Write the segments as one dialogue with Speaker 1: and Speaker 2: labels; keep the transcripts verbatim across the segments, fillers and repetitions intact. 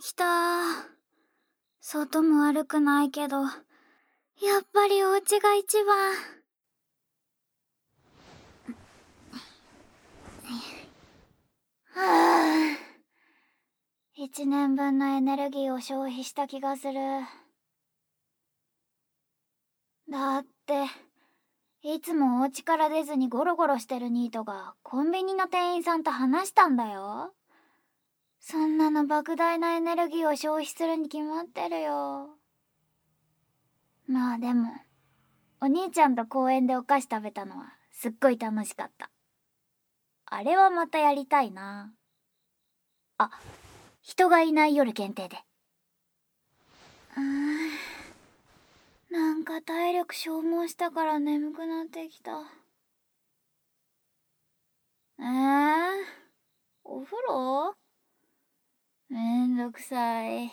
Speaker 1: きた。外も悪くないけど、やっぱりお家が一番。はぁ。一年分のエネルギーを消費した気がする。だって、いつもお家から出ずにゴロゴロしてるニートがコンビニの店員さんと話したんだよ。そんなの莫大なエネルギーを消費するに決まってるよ。まあでも、お兄ちゃんと公園でお菓子食べたのはすっごい楽しかった。あれはまたやりたいな。あ、人がいない夜限定で。うーん。なんか体力消耗したから眠くなってきた。えー、お風呂？めんどくさい。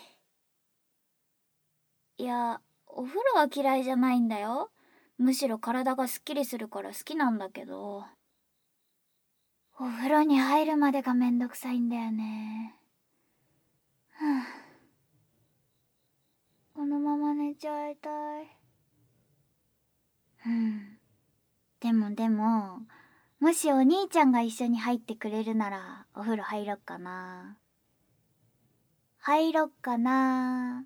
Speaker 1: いや、お風呂は嫌いじゃないんだよ。むしろ体がすっきりするから好きなんだけど。お風呂に入るまでがめんどくさいんだよね。はあ、このまま寝ちゃいたい。うん。でもでも、もしお兄ちゃんが一緒に入ってくれるならお風呂入ろっかな。入ろっかな。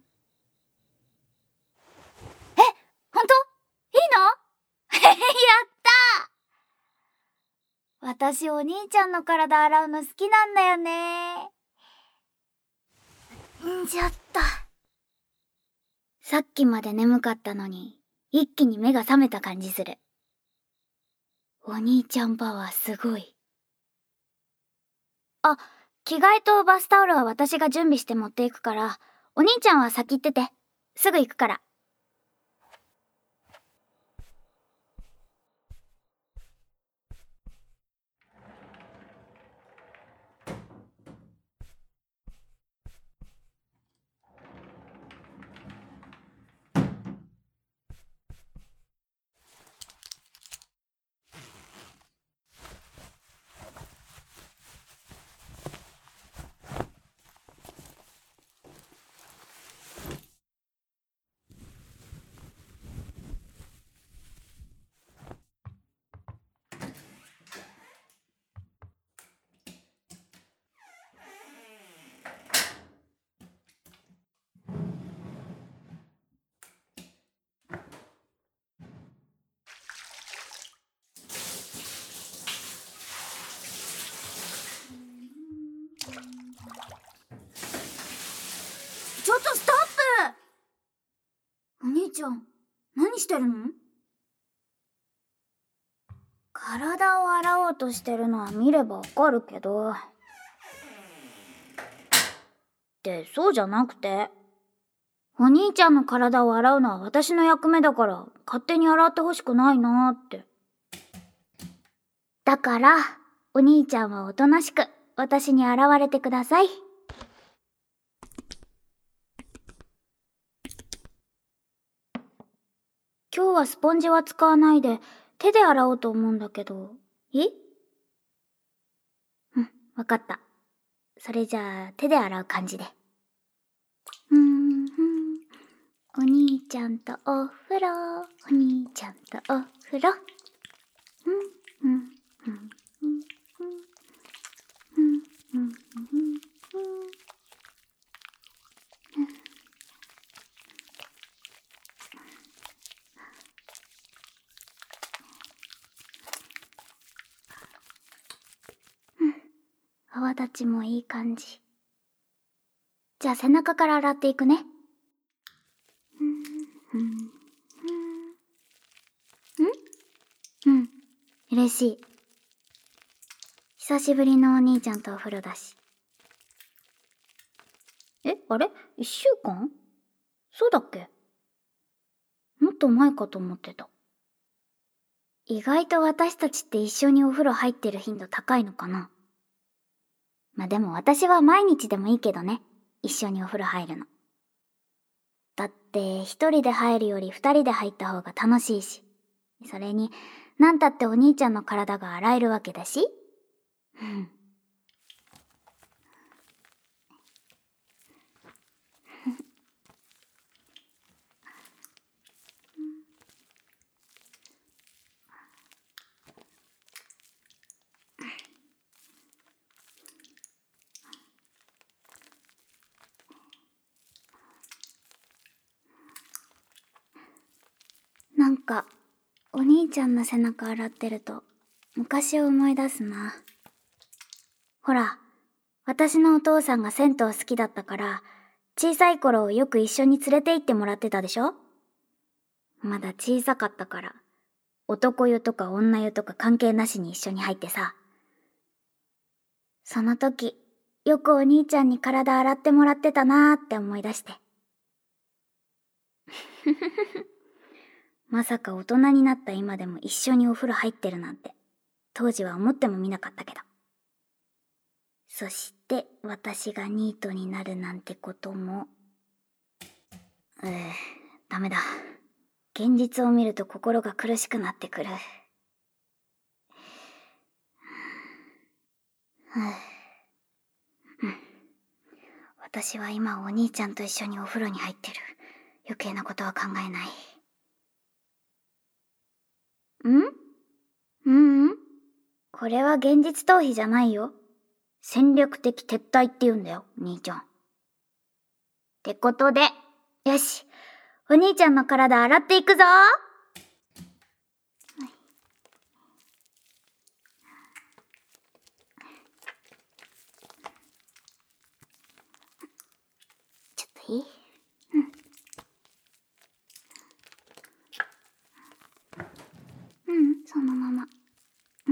Speaker 1: え、ほんと？いいの？やったー！私お兄ちゃんの体洗うの好きなんだよね。んじゃった。さっきまで眠かったのに、一気に目が覚めた感じする。お兄ちゃんパワーすごい。あ、着替えとバスタオルは私が準備して持っていくから、お兄ちゃんは先行ってて。すぐ行くから。ちょっとストップ！お兄ちゃん、何してるの？体を洗おうとしてるのは見ればわかるけど。ってそうじゃなくて。お兄ちゃんの体を洗うのは私の役目だから勝手に洗ってほしくないなって。だから、お兄ちゃんはおとなしく私に洗われてください。今日はスポンジは使わないで手で洗おうと思うんだけど、いい？うん、わかった。それじゃあ手で洗う感じで。うーん、お兄ちゃんとお風呂、お兄ちゃんとお風呂。うん、うん、うん、うん、うん、うん、うん、うん。泡立ちもいい感じ。じゃあ背中から洗っていくね。うん、うん、うん。うん、嬉しい。久しぶりのお兄ちゃんとお風呂だし。え、あれ？一週間？そうだっけ？もっと前かと思ってた。意外と私たちって一緒にお風呂入ってる頻度高いのかな？まあでも私は毎日でもいいけどね。一緒にお風呂入るの。だって一人で入るより二人で入った方が楽しいし。それに、なんたってお兄ちゃんの体が洗えるわけだし。うん。 かお兄ちゃんの背中洗ってると昔を思い出すな。ほら、私のお父さんが銭湯好きだったから小さい頃よく一緒に連れて行ってもらってたでしょ。まだ小さかったから男湯とか女湯とか関係なしに一緒に入ってさ。その時よくお兄ちゃんに体洗ってもらってたなーって思い出して。まさか大人になった今でも一緒にお風呂入ってるなんて当時は思ってもみなかったけど。そして私がニートになるなんてことも。えー、ダメだ。現実を見ると心が苦しくなってくる。うん、私は今お兄ちゃんと一緒にお風呂に入ってる。余計なことは考えない。ん？ううん。これは現実逃避じゃないよ。戦略的撤退って言うんだよ、兄ちゃん。ってことで、よし、お兄ちゃんの体洗っていくぞ。ちょっといい？うん。うん、そのまま。うん。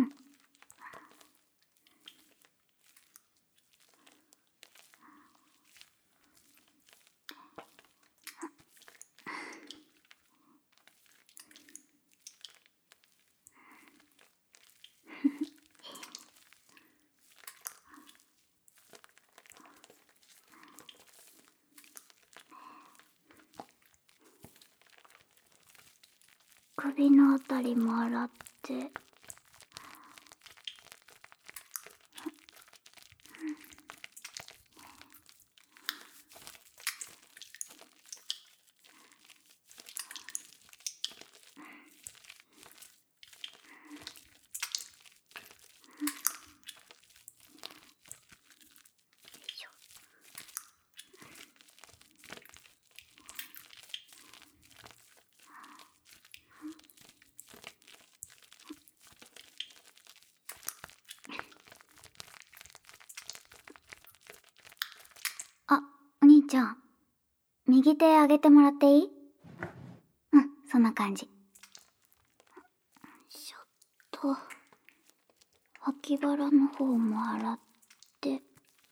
Speaker 1: 首のあたりも洗って。あ、お兄ちゃん、右手上げてもらっていい？うん、そんな感じ。ちょっと脇腹の方も洗って。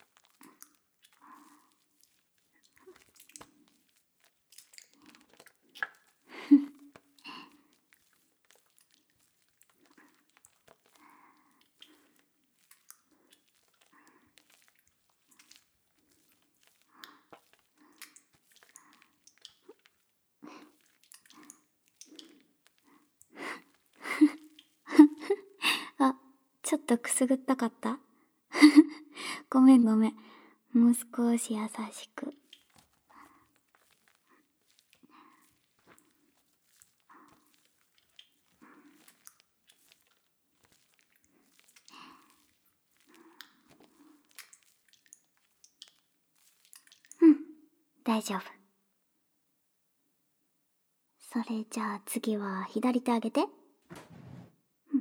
Speaker 1: あ、ちょっとくすぐったかった？ごめんごめん。もう少し優しく。うん、大丈夫。それじゃあ次は左手上げて。うん。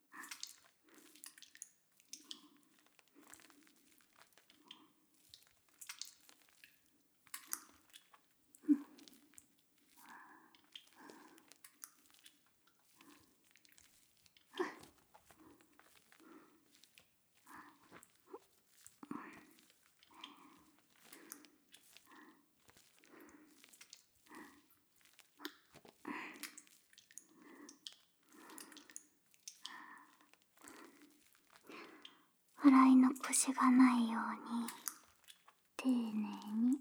Speaker 1: 洗い残しがないように丁寧に。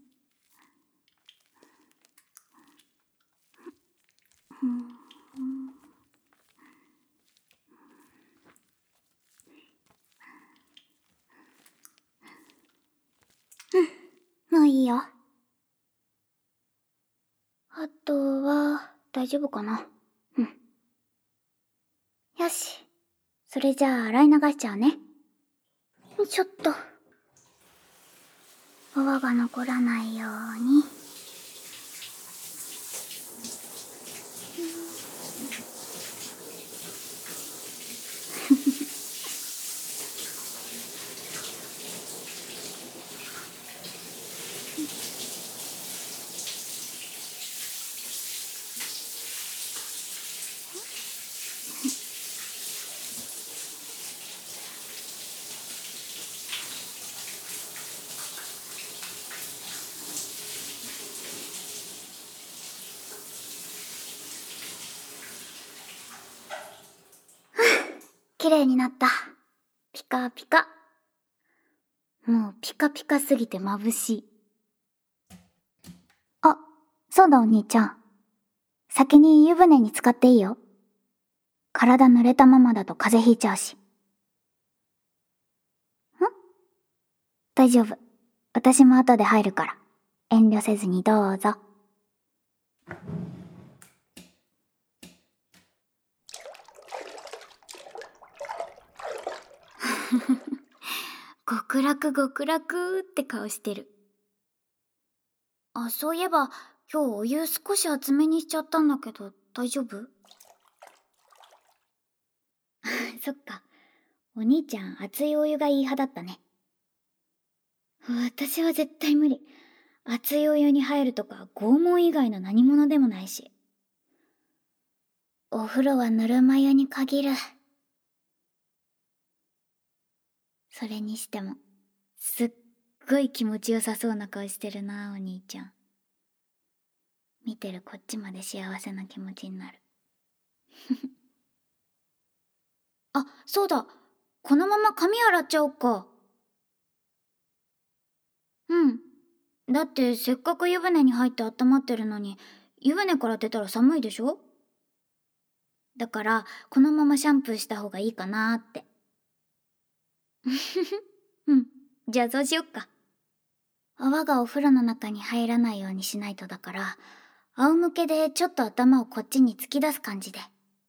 Speaker 1: うん、うん、もういいよ。あとは大丈夫かな。うん。よし、それじゃあ洗い流しちゃうね。ちょっと泡が残らないように。 綺麗になった。ピカピカ。もうピカピカすぎて眩しい。あ、そうだお兄ちゃん。先に湯船に浸かっていいよ。体濡れたままだと風邪ひいちゃうし。ん？大丈夫。私も後で入るから。遠慮せずにどうぞ。極楽極楽って顔してる。あ、そういえば今日お湯少し厚めにしちゃったんだけど大丈夫？そっか。お兄ちゃん熱いお湯がいい派だったね。私は絶対無理。熱いお湯に入るとか拷問以外の何者でもないし。お風呂はぬるま湯に限る。それにしてもすっごい気持ちよさそうな顔してるなお兄ちゃん。見てるこっちまで幸せな気持ちになる。あ、そうだ。このまま髪洗っちゃおっか。うん。だってせっかく湯船に入って温まってるのに、湯船から出たら寒いでしょ？だからこのままシャンプーした方がいいかなーって。うん。じゃあそうしよっか。泡がお風呂の中に入らないようにしないとだから、仰向けでちょっと頭をこっちに突き出す感じで。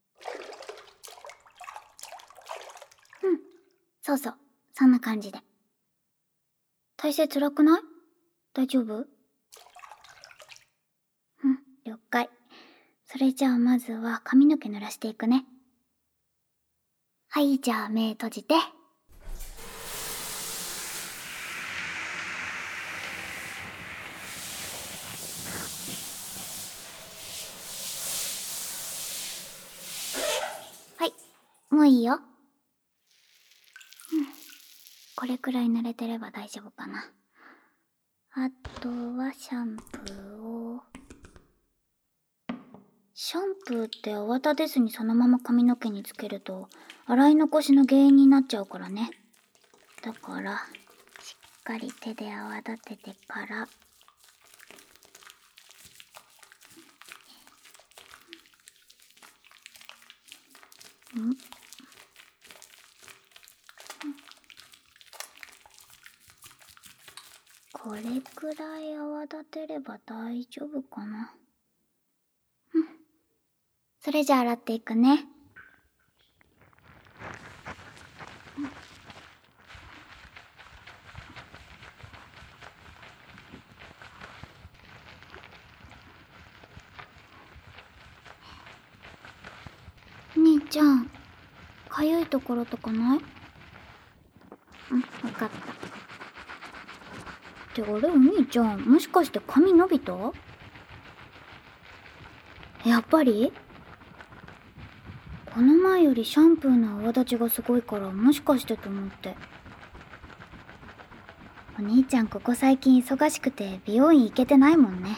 Speaker 1: うん。そうそう。そんな感じで。体勢辛くない？大丈夫？うん。了解。それじゃあまずは髪の毛濡らしていくね。はい、じゃあ目閉じて。はい、もういいよ。うん。これくらい濡れてれば大丈夫かな。あとはシャンプーを。シャンプーって泡立てずにそのまま髪の毛につけると洗い残しの原因になっちゃうからね。だからしっかり手で泡立ててから。ん？これくらい泡立てれば大丈夫かな。うん。それじゃあ洗っていくね。兄ちゃん、かゆいところとかない？うん、わかった。ってあれお兄ちゃん、もしかして髪伸びた？やっぱり？この前よりシャンプーの泡立ちがすごいからもしかしてと思って。お兄ちゃんここ最近忙しくて美容院行けてないもんね。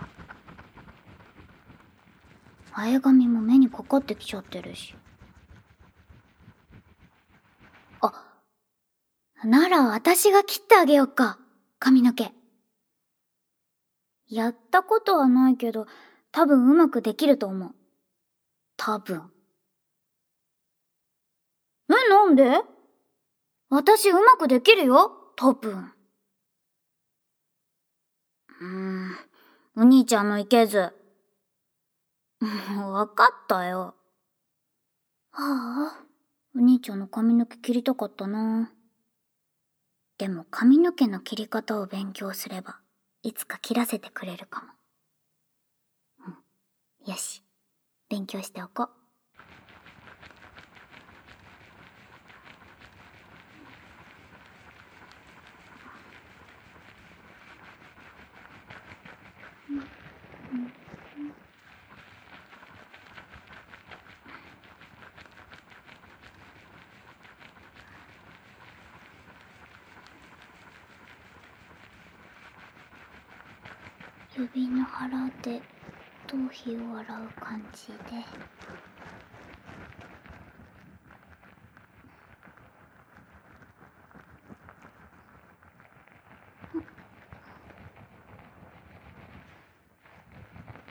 Speaker 1: 前髪も目にかかってきちゃってるし。あ、なら私が切ってあげよっか、髪の毛。やったことはないけど多分うまくできると思う。多分。え、なんで？私うまくできるよ、多分。うーん、お兄ちゃんもいけず。わかったよ。はあ、お兄ちゃんの髪の毛切りたかったな。でも髪の毛の切り方を勉強すればいつか切らせてくれるかも。うん、よし、勉強しておこう。指の腹で頭皮を洗う感じで。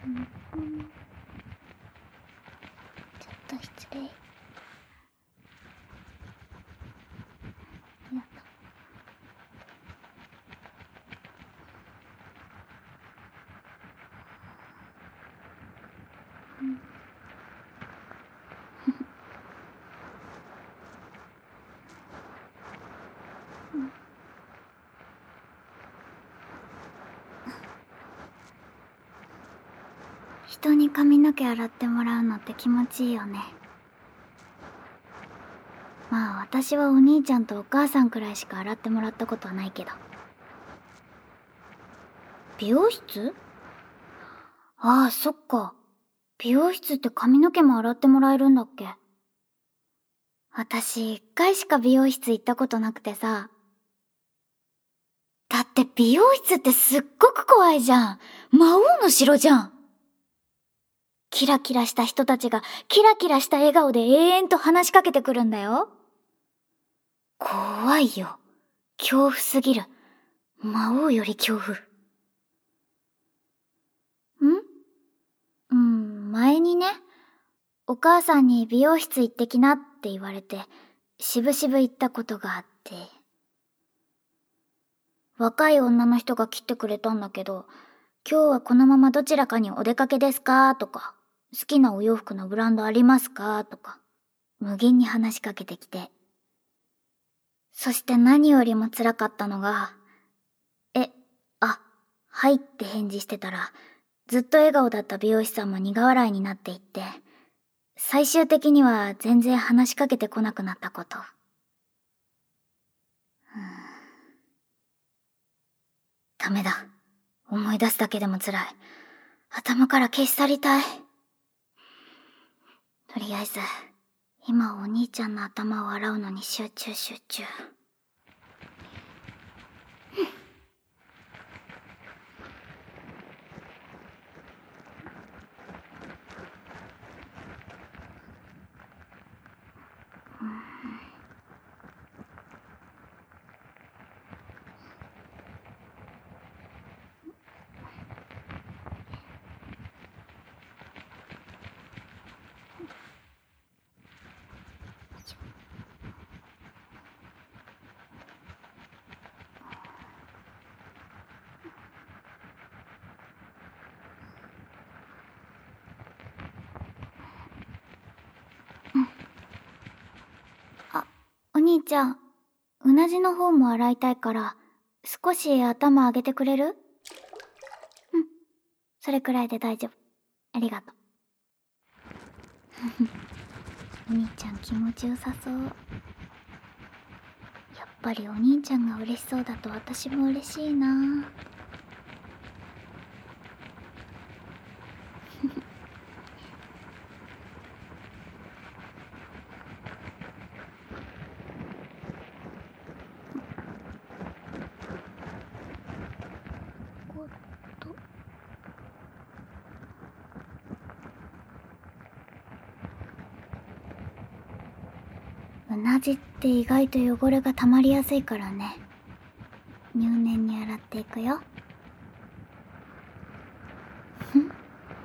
Speaker 1: うん、ちょっと失礼。やった。うん。うん。人に髪の毛洗ってもらうのって気持ちいいよね。まあ私はお兄ちゃんとお母さんくらいしか洗ってもらったことはないけど。美容室？ああ、そっか。美容室って髪の毛も洗ってもらえるんだっけ？私一回しか美容室行ったことなくてさ。だって美容室ってすっごく怖いじゃん。魔王の城じゃん。キラキラした人たちがキラキラした笑顔で永遠と話しかけてくるんだよ。怖いよ。恐怖すぎる。魔王より恐怖。ん？うん、前にね、お母さんに美容室行ってきなって言われて、しぶしぶ行ったことがあって。若い女の人が切ってくれたんだけど、今日はこのままどちらかにお出かけですかとか、好きなお洋服のブランドありますかとか、無限に話しかけてきて。そして何よりも辛かったのが、え、あ、はいって返事してたら、ずっと笑顔だった美容師さんも苦笑いになっていって、最終的には全然話しかけてこなくなったこと。ダメだ。思い出すだけでも辛い。頭から消し去りたい。とりあえず、今お兄ちゃんの頭を洗うのに集中集中。お兄ちゃん、うなじの方も洗いたいから、少し頭上げてくれる？うん。それくらいで大丈夫。ありがとう。お兄ちゃん気持ちよさそう。やっぱりお兄ちゃんが嬉しそうだと私も嬉しいな。うなじって意外と汚れが溜まりやすいからね。入念に洗っていくよ。ん？ん？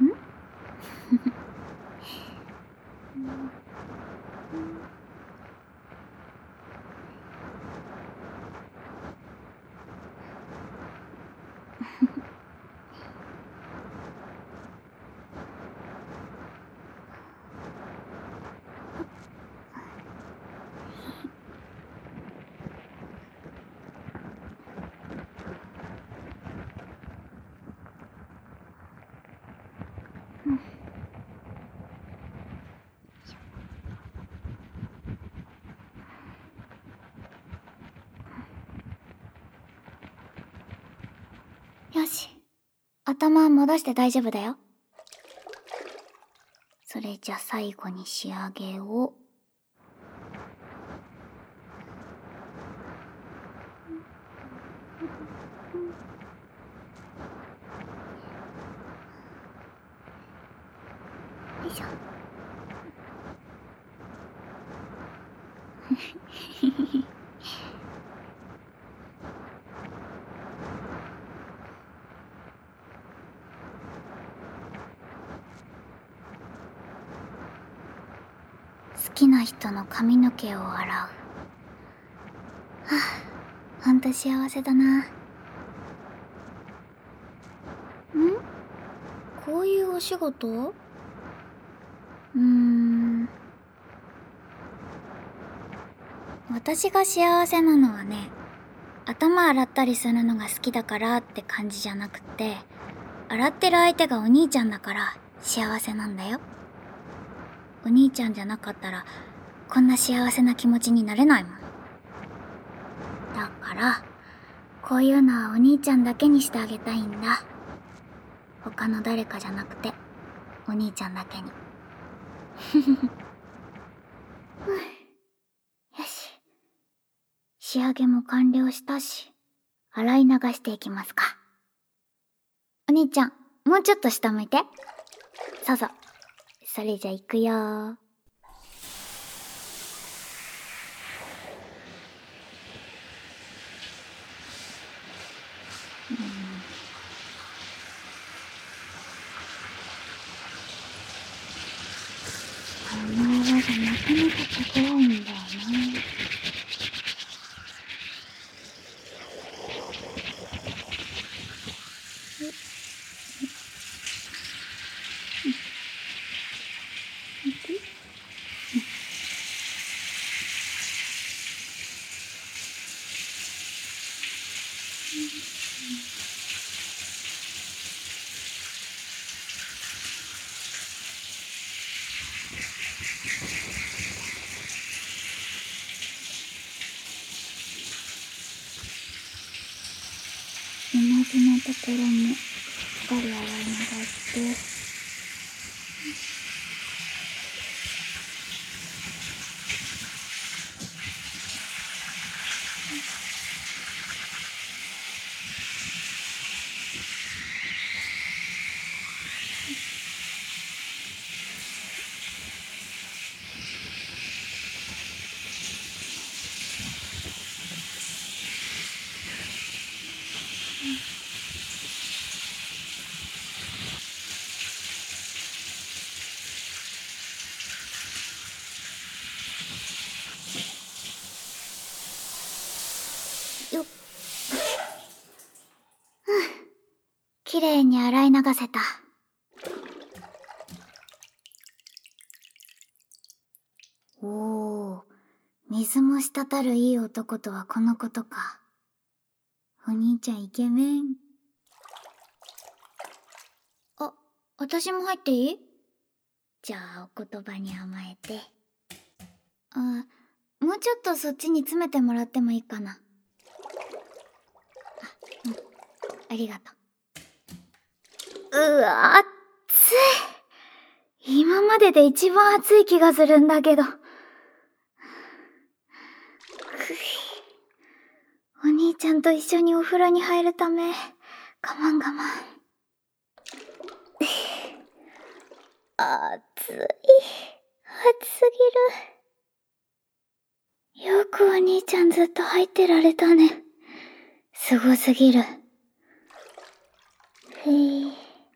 Speaker 1: よし。頭戻して大丈夫だよ。それじゃ最後に仕上げを。よいしょ。 好きな人の髪の毛を洗う。はぁ、ほんと幸せだな。ん？こういうお仕事？うーん。私が幸せなのはね、頭洗ったりするのが好きだからって感じじゃなくて、洗ってる相手がお兄ちゃんだから幸せなんだよ。お兄ちゃんじゃなかったらこんな幸せな気持ちになれないもん。だからこういうのはお兄ちゃんだけにしてあげたいんだ。他の誰かじゃなくてお兄ちゃんだけに。よし、仕上げも完了したし、洗い流していきますか。お兄ちゃん、もうちょっと下向いて。そうそう。それじゃ行くよー。あの泡がなかなか高いんだよな。同じのところもしっかり洗い流して。よっ。うん。きれいに洗い流せた。おー、水も滴るいい男とはこのことか。お兄ちゃんイケメン。あ、私も入っていい？じゃあお言葉に甘えて。あ、もうちょっとそっちに詰めてもらってもいいかな。あ、うん、ありがとう。うわ、暑い。今までで一番暑い気がするんだけど。お兄ちゃんと一緒にお風呂に入るため、我慢我慢。暑い。暑すぎる。よくお兄ちゃんずっと入ってられたね。すごすぎる。へえ。うん。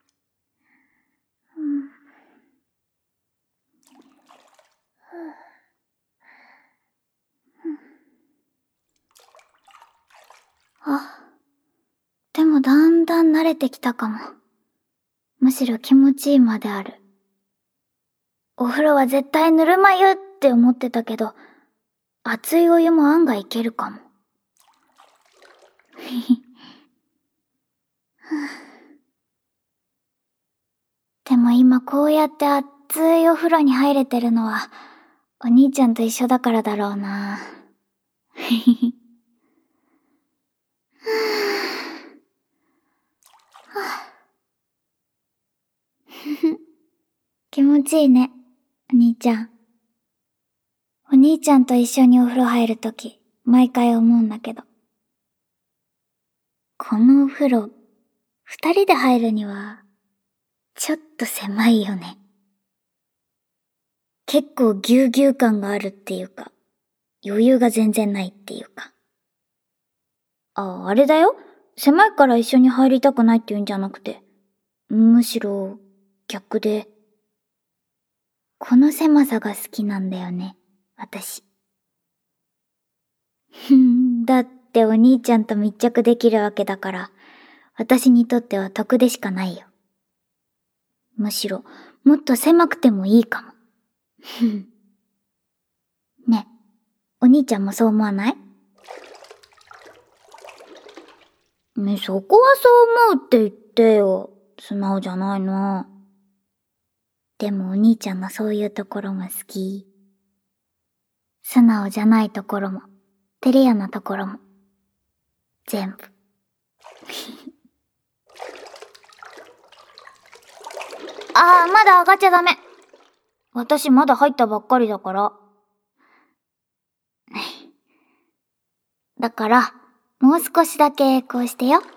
Speaker 1: あ、でもだんだん慣れてきたかも。むしろ気持ちいいまである。お風呂は絶対ぬるま湯って思ってたけど、熱いお湯も案外いけるかも。でも今こうやって熱いお風呂に入れてるのは、お兄ちゃんと一緒だからだろうな。気持ちいいね、お兄ちゃん。お兄ちゃんと一緒にお風呂入るとき、毎回思うんだけど。このお風呂、二人で入るには、ちょっと狭いよね。結構ぎゅうぎゅう感があるっていうか、余裕が全然ないっていうか。あ、あれだよ。狭いから一緒に入りたくないって言うんじゃなくて、むしろ逆で、 この狭さが好きなんだよね、私。ふん、だってお兄ちゃんと密着できるわけだから、私にとっては得でしかないよ。むしろ、もっと狭くてもいいかも。ふん。ね、お兄ちゃんもそう思わない？ね、そこはそう思うって言ってよ。素直じゃないの。でもお兄ちゃんのそういうところも好き。素直じゃないところも、照れ屋なところも。全部。ああ、まだ上がっちゃダメ。私まだ入ったばっかりだから。だから、もう少しだけこうしてよ。